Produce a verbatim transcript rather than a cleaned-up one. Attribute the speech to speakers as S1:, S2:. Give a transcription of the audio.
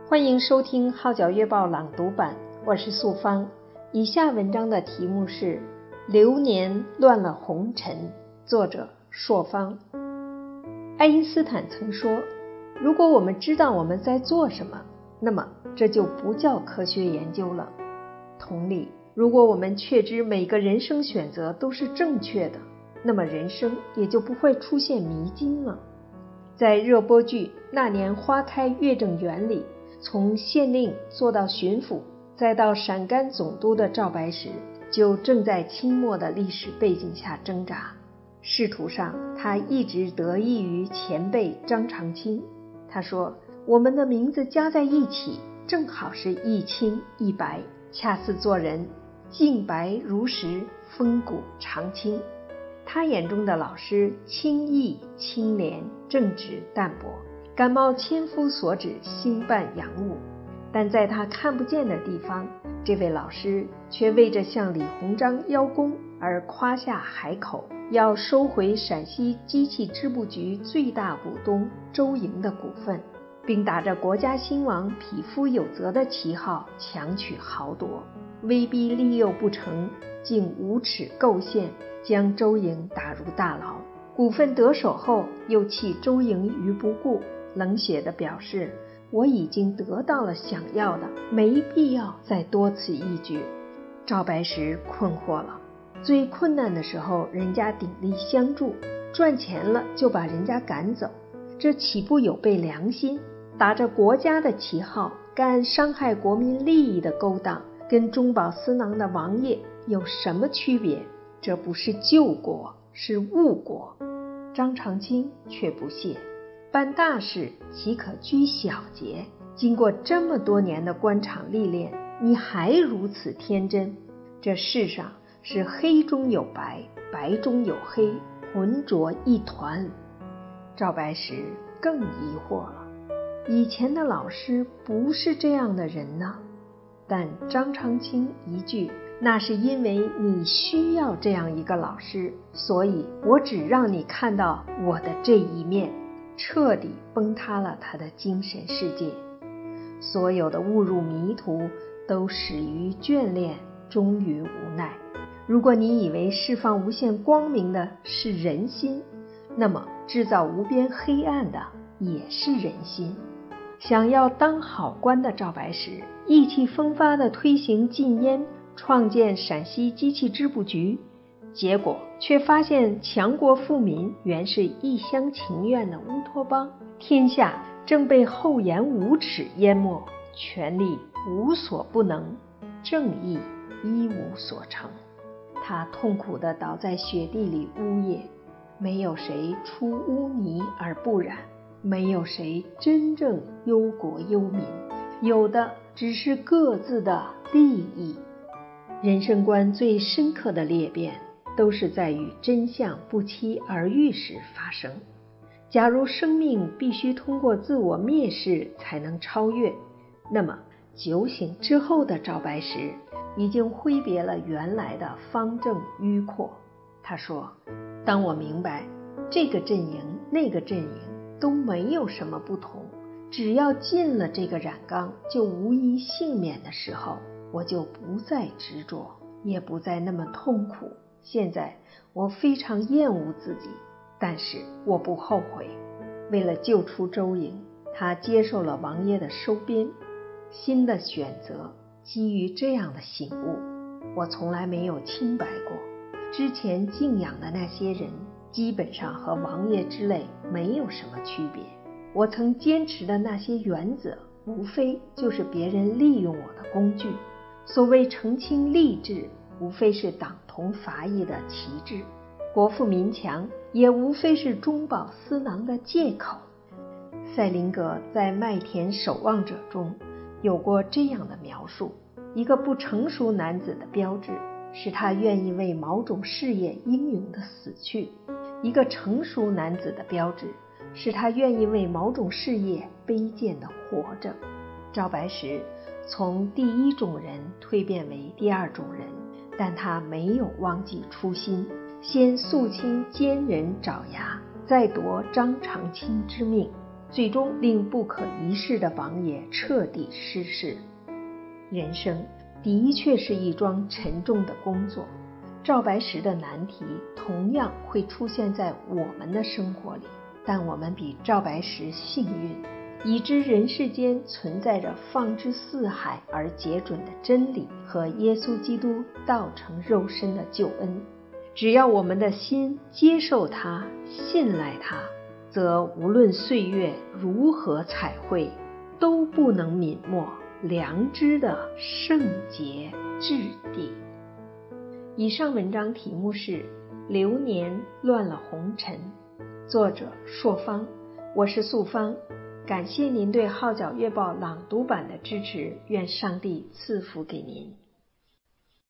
S1: 欢迎收听号角月报朗读版，我是素芳。以下文章的题目是流年乱了红尘，作者朔方。爱因斯坦曾说，如果我们知道我们在做什么，那么这就不叫科学研究了。同理，如果我们确知每个人生选择都是正确的，那么人生也就不会出现迷津了。在热播剧《那年花开月正圆》里，从县令做到巡抚，再到陕甘总督的赵白石，就正在清末的历史背景下挣扎。仕途上，他一直得益于前辈张长卿。他说，我们的名字加在一起，正好是一清一白，恰似做人，净白如石，风骨长青。他眼中的老师清逸清廉，正直淡泊，敢冒千夫所指，兴办洋务。但在他看不见的地方，这位老师却为着向李鸿章邀功而夸下海口，要收回陕西机器织布局最大股东周莹的股份，并打着国家兴亡、匹夫有责的旗号强取豪夺，威逼利诱不成，竟无耻构陷，将周莹打入大牢。股份得手后，又弃周莹于不顾，冷血地表示，我已经得到了想要的，没必要再多此一举。赵白石困惑了，最困难的时候人家鼎力相助，赚钱了就把人家赶走，这岂不有悖良心？打着国家的旗号干伤害国民利益的勾当，跟中饱私囊的王爷有什么区别？这不是救国，是误国。张长卿却不屑，办大事岂可拘小节？经过这么多年的官场历练，你还如此天真？这世上是黑中有白，白中有黑，浑浊一团。赵白石更疑惑了，以前的老师不是这样的人呢？但张长卿一句，那是因为你需要这样一个老师，所以我只让你看到我的这一面，彻底崩塌了他的精神世界。所有的误入迷途都始于眷恋，终于无奈。如果你以为释放无限光明的是人心，那么制造无边黑暗的也是人心。想要当好官的赵白石意气风发地推行禁烟，创建陕西机器织布局，结果却发现强国富民原是一厢情愿的乌托邦，天下正被厚颜无耻淹没，权力无所不能，正义一无所成。他痛苦地倒在雪地里呜咽，没有谁出污泥而不染，没有谁真正忧国忧民，有的只是各自的利益。人生观最深刻的裂变，都是在与真相不期而遇时发生。假如生命必须通过自我蔑视才能超越，那么酒醒之后的赵白石已经挥别了原来的方正迂阔。他说，当我明白这个阵营那个阵营都没有什么不同，只要进了这个染缸就无一幸免的时候，我就不再执着，也不再那么痛苦。现在我非常厌恶自己，但是我不后悔。为了救出周莹，他接受了王爷的收编。新的选择基于这样的醒悟，我从来没有清白过。之前敬仰的那些人基本上和王爷之类没有什么区别。我曾坚持的那些原则，无非就是别人利用我的工具。所谓澄清吏治，无非是党同伐异的旗帜，国富民强也无非是中饱私囊的借口。塞林格在《麦田守望者》中有过这样的描述，一个不成熟男子的标志是他愿意为某种事业英勇的死去，一个成熟男子的标志是他愿意为某种事业卑贱的活着。赵白石从第一种人蜕变为第二种人，但他没有忘记初心，先肃清奸人爪牙，再夺张长卿之命。 最终令不可一世的王爷彻底失势。人生的确是一桩沉重的工作，赵白石的难题同样会出现在我们的生活里，但我们比赵白石幸运，已知人世间存在着放之四海而皆准的真理和耶稣基督道成肉身的救恩。只要我们的心接受它，信赖它，则无论岁月如何彩绘，都不能泯没良知的圣洁质地。以上文章题目是《流年乱了红尘》，作者朔方，我是素芳。感谢您对号角月报朗读版的支持，愿上帝赐福给您。